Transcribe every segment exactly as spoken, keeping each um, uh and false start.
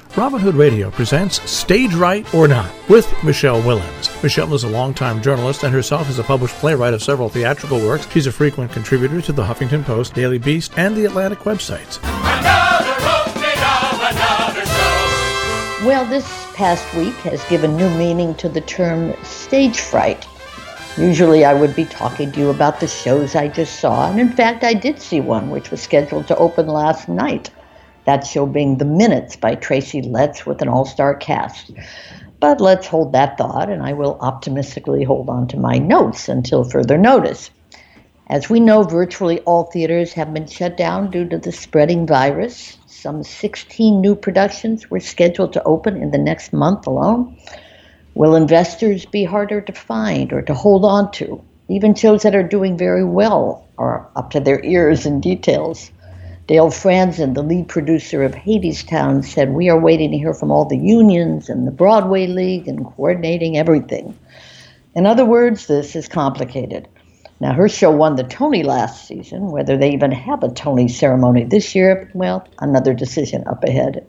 Robin Hood Radio presents Stage Right or Not with Michelle Willens. Michelle is a longtime journalist and herself is a published playwright of several theatrical works. She's a frequent contributor to the Huffington Post, Daily Beast, and the Atlantic websites. Another opening of another show. Well, this past week has given new meaning to the term stage fright. Usually I would be talking to you about the shows I just saw, and in fact I did see one which was scheduled to open last night. That show being The Minutes by Tracy Letts with an all-star cast. But let's hold that thought, and I will optimistically hold on to my notes until further notice. As we know, virtually all theaters have been shut down due to the spreading virus. Some sixteen new productions were scheduled to open in the next month alone. Will investors be harder to find or to hold on to? Even shows that are doing very well are up to their ears in details. Dale Franzen, the lead producer of Hadestown, said, "We are waiting to hear from all the unions and the Broadway League and coordinating everything." In other words, this is complicated. Now, her show won the Tony last season. Whether they even have a Tony ceremony this year, well, another decision up ahead.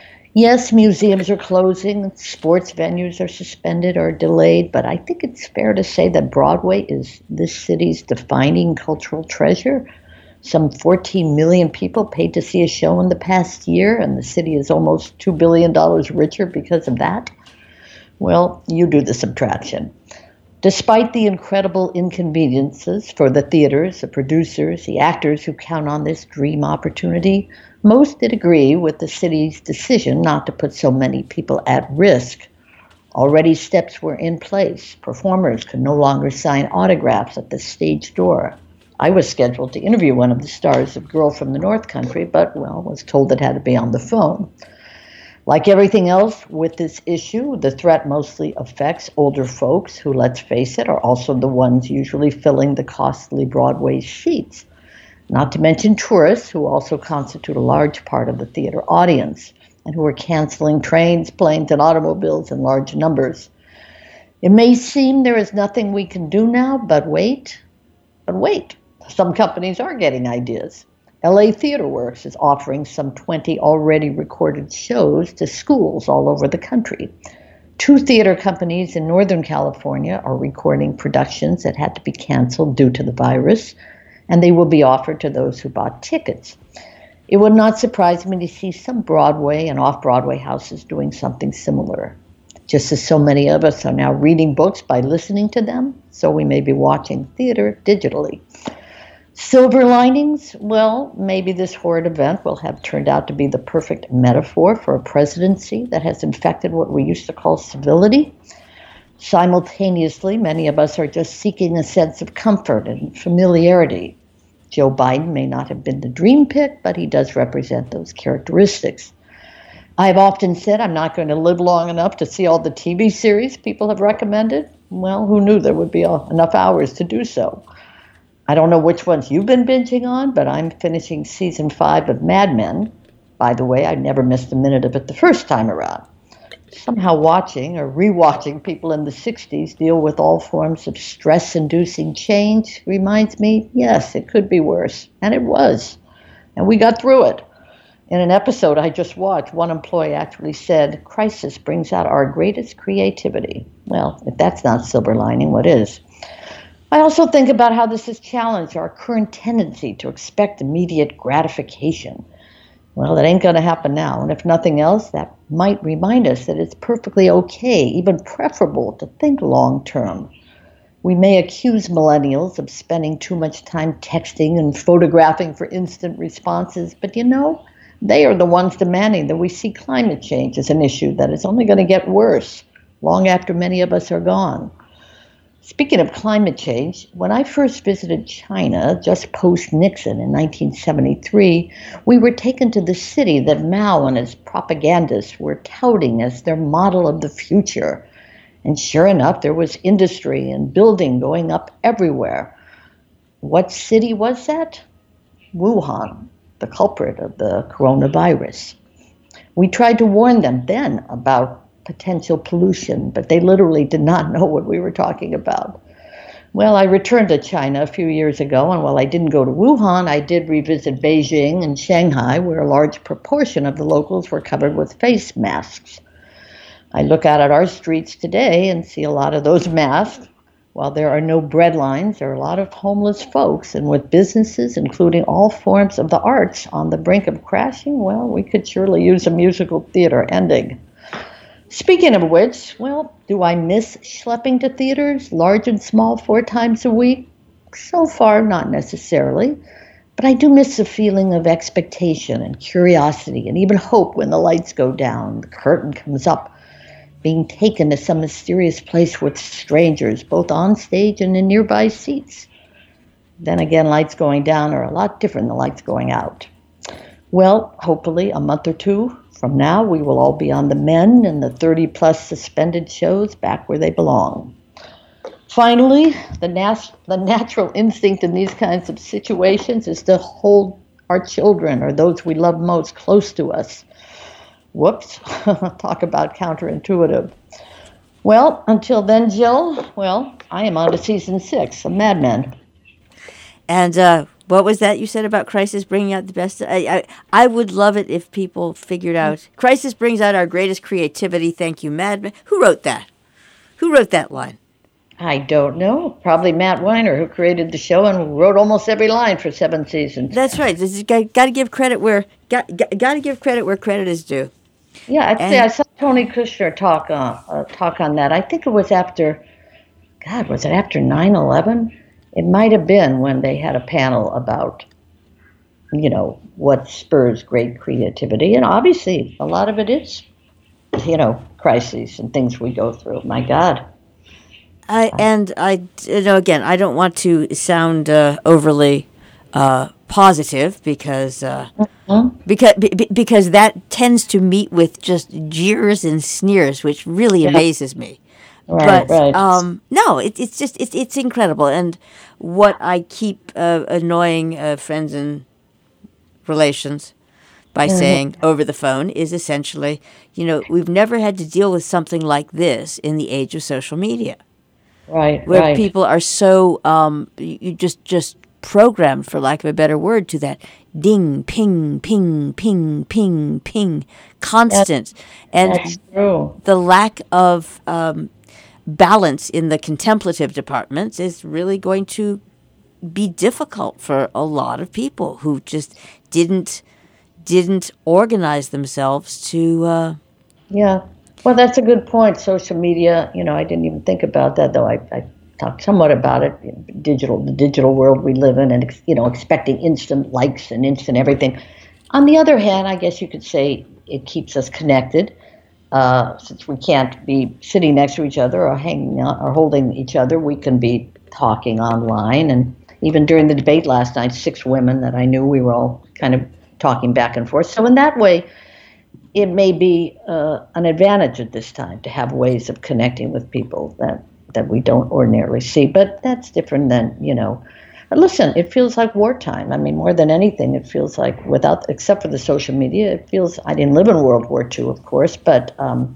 Yes, museums are closing, sports venues are suspended or delayed, but I think it's fair to say that Broadway is this city's defining cultural treasure. Some fourteen million people paid to see a show in the past year, and the city is almost two billion dollars richer because of that. Well, you do the subtraction. Despite the incredible inconveniences for the theaters, the producers, the actors who count on this dream opportunity, most did agree with the city's decision not to put so many people at risk. Already steps were in place. Performers could no longer sign autographs at the stage door. I was scheduled to interview one of the stars of Girl from the North Country, but, well, was told it had to be on the phone. Like everything else with this issue, the threat mostly affects older folks who, let's face it, are also the ones usually filling the costly Broadway seats. Not to mention tourists, who also constitute a large part of the theater audience, and who are canceling trains, planes, and automobiles in large numbers. It may seem there is nothing we can do now, but wait, but wait. Some companies are getting ideas. L A Theater Works is offering some twenty already recorded shows to schools all over the country. Two theater companies in Northern California are recording productions that had to be canceled due to the virus, and they will be offered to those who bought tickets. It would not surprise me to see some Broadway and off-Broadway houses doing something similar. Just as so many of us are now reading books by listening to them, so we may be watching theater digitally. Silver linings? Well, maybe this horrid event will have turned out to be the perfect metaphor for a presidency that has infected what we used to call civility. Simultaneously, many of us are just seeking a sense of comfort and familiarity. Joe Biden may not have been the dream pick, but he does represent those characteristics. I've often said I'm not going to live long enough to see all the T V series people have recommended. Well, who knew there would be enough hours to do so? I don't know which ones you've been binging on, but I'm finishing season five of Mad Men. By the way, I never missed a minute of it the first time around. Somehow watching or rewatching people in the sixties deal with all forms of stress-inducing change reminds me, yes, it could be worse. And it was. And we got through it. In an episode I just watched, one employee actually said, "Crisis brings out our greatest creativity." Well, if that's not silver lining, what is? I also think about how this has challenged our current tendency to expect immediate gratification. Well, that ain't going to happen now, and if nothing else, that might remind us that it's perfectly okay, even preferable, to think long-term. We may accuse millennials of spending too much time texting and photographing for instant responses, but you know, they are the ones demanding that we see climate change as an issue that is only going to get worse long after many of us are gone. Speaking of climate change, when I first visited China, just post-Nixon in nineteen seventy-three, we were taken to the city that Mao and his propagandists were touting as their model of the future. And sure enough, there was industry and building going up everywhere. What city was that? Wuhan, the culprit of the coronavirus. We tried to warn them then about potential pollution, but they literally did not know what we were talking about. Well, I returned to China a few years ago, and while I didn't go to Wuhan, I did revisit Beijing and Shanghai, where a large proportion of the locals were covered with face masks. I look out at our streets today and see a lot of those masks. While there are no bread lines, there are a lot of homeless folks, and with businesses, including all forms of the arts, on the brink of crashing, well, we could surely use a musical theater ending. Speaking of which, well, do I miss schlepping to theaters, large and small, four times a week? So far, not necessarily. But I do miss the feeling of expectation and curiosity and even hope when the lights go down, the curtain comes up, being taken to some mysterious place with strangers, both on stage and in nearby seats. Then again, lights going down are a lot different than lights going out. Well, hopefully a month or two from now, we will all be on the men and the thirty-plus suspended shows back where they belong. Finally, the, nas- the natural instinct in these kinds of situations is to hold our children or those we love most close to us. Whoops, talk about counterintuitive. Well, until then, Jill, well, I am on to season six of Mad Men. And uh, what was that you said about Crisis bringing out the best? I, I I would love it if people figured out, Crisis brings out our greatest creativity, thank you, Mad Men. Who wrote that? Who wrote that line? I don't know. Probably Matt Weiner, who created the show and wrote almost every line for seven seasons. That's right. This is, got, got to give credit where got, got, got to give credit where credit is due. Yeah, I'd and, say I saw Tony Kushner talk on uh, talk on that. I think it was after, God, was it after nine eleven? It might have been when they had a panel about, you know, what spurs great creativity. And obviously, a lot of it is, you know, crises and things we go through. My God. I and I, you know, again, I don't want to sound uh, overly uh, positive because uh, mm-hmm. because b- because that tends to meet with just jeers and sneers, which really yeah. amazes me. Right, but right. Um, no, it, it's just it's it's incredible. And what I keep uh, annoying uh, friends and relations by mm-hmm. saying over the phone is essentially, you know, we've never had to deal with something like this in the age of social media, right? Where right. people are so um, you just just programmed, for lack of a better word, to that ding, ping, ping, ping, ping, ping, constant, that's, and that's true. The lack of um, balance in the contemplative departments is really going to be difficult for a lot of people who just didn't didn't organize themselves to. Uh, yeah, well, that's a good point. Social media, you know, I didn't even think about that, though. I, I talked somewhat about it. Digital, the digital world we live in, and you know, expecting instant likes and instant everything. On the other hand, I guess you could say it keeps us connected. Uh, since we can't be sitting next to each other or hanging out or holding each other, we can be talking online. And even during the debate last night, six women that I knew, we were all kind of talking back and forth. So in that way, it may be uh, an advantage at this time to have ways of connecting with people that, that we don't ordinarily see. But that's different than, you know, listen, it feels like wartime. I mean, more than anything, it feels like without, except for the social media, it feels, I didn't live in World War Two, of course, but, um,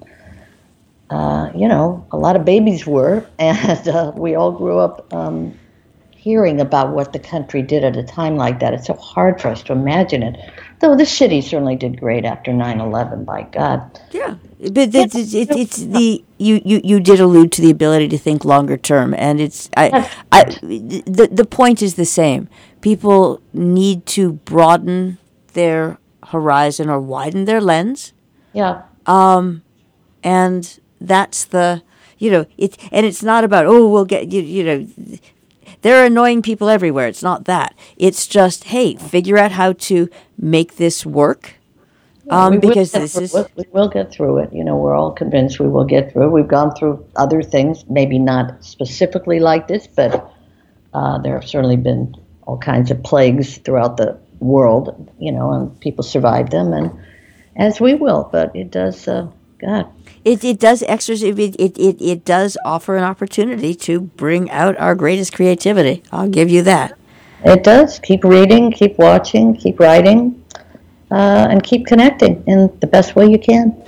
uh, you know, a lot of babies were, and uh, we all grew up um, hearing about what the country did at a time like that. It's so hard for us to imagine it. Though the city certainly did great after nine eleven, by God. Yeah, but it's, it's, it's, it's the you, you, you did allude to the ability to think longer term, and it's I, I the the point is the same. People need to broaden their horizon or widen their lens. Yeah. Um, and that's the you know it's and it's not about oh we'll get you you know. There are annoying people everywhere. It's not that. It's just, hey, figure out how to make this work. Um, we because will, this is... We will get through it. You know, we're all convinced we will get through it. We've gone through other things, maybe not specifically like this, but uh, there have certainly been all kinds of plagues throughout the world, you know, and people survived them, and as we will. But it does, uh, God... It it does exercise it, it it it does offer an opportunity to bring out our greatest creativity. I'll give you that. It does. Keep reading, keep watching, keep writing, uh, and keep connecting in the best way you can.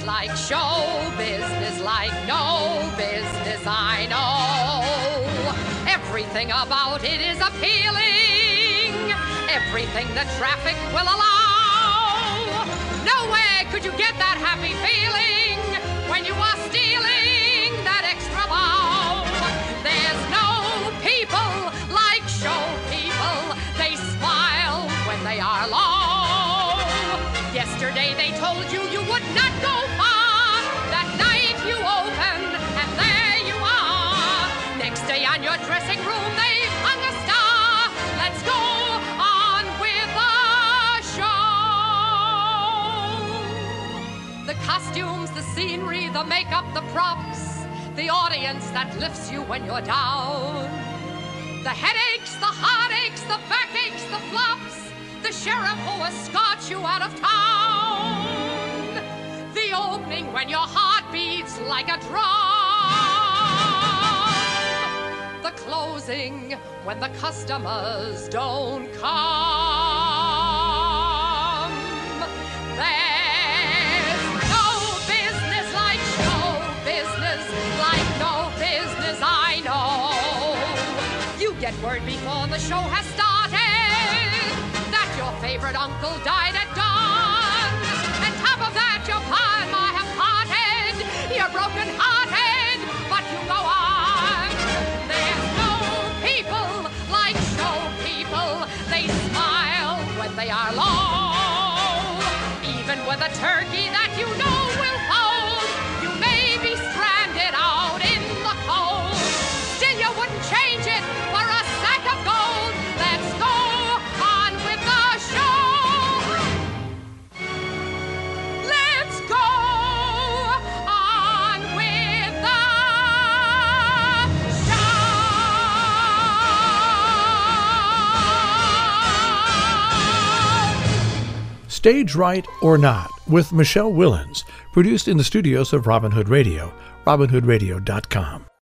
like show business, like no business, I know. Everything about it is appealing, everything the traffic will allow. Nowhere could you get that happy feeling when you are stealing that extra bow. There's no people like show people, they smile when they are low. Yesterday they told you you would not go far. That night you open and there you are. Next day on your dressing room they've hung a star. Let's go on with the show. The costumes, the scenery, the makeup, the props, the audience that lifts you when you're down. The headaches, the heartaches, the backaches, the flops, the sheriff who escorts you out of town. The opening when your heart beats like a drum. The closing when the customers don't come. There's no business like show business, like no business I know. You get word before the show has started that your favorite uncle died at dawn. On top of that, your pa and ma have parted. You're broken hearted, but you go on. There's no people like show people. They smile when they are low. Even with a turkey that you know will fold, you may be stranded out in the cold. Still, you wouldn't change it for a sack of gold. Let's go on with the show. Let's go on with the show. Stage Right or Not with Michelle Willens, produced in the studios of Robin Hood Radio, robin hood radio dot com.